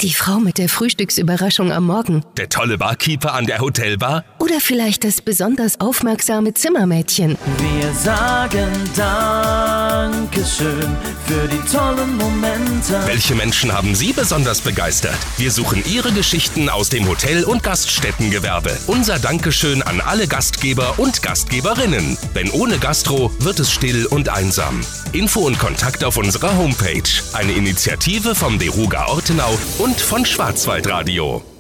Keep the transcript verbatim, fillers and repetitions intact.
Die Frau mit der Frühstücksüberraschung am Morgen. Der tolle Barkeeper an der Hotelbar? Oder vielleicht das besonders aufmerksame Zimmermädchen. Wir sagen Dankeschön für die tollen Momente. Welche Menschen haben Sie besonders begeistert? Wir suchen Ihre Geschichten aus dem Hotel- und Gaststättengewerbe. Unser Dankeschön an alle Gastgeber und Gastgeberinnen. Denn ohne Gastro wird es still und einsam. Info und Kontakt auf unserer Homepage. Eine Initiative vom Deruga Ortenau und von Schwarzwaldradio.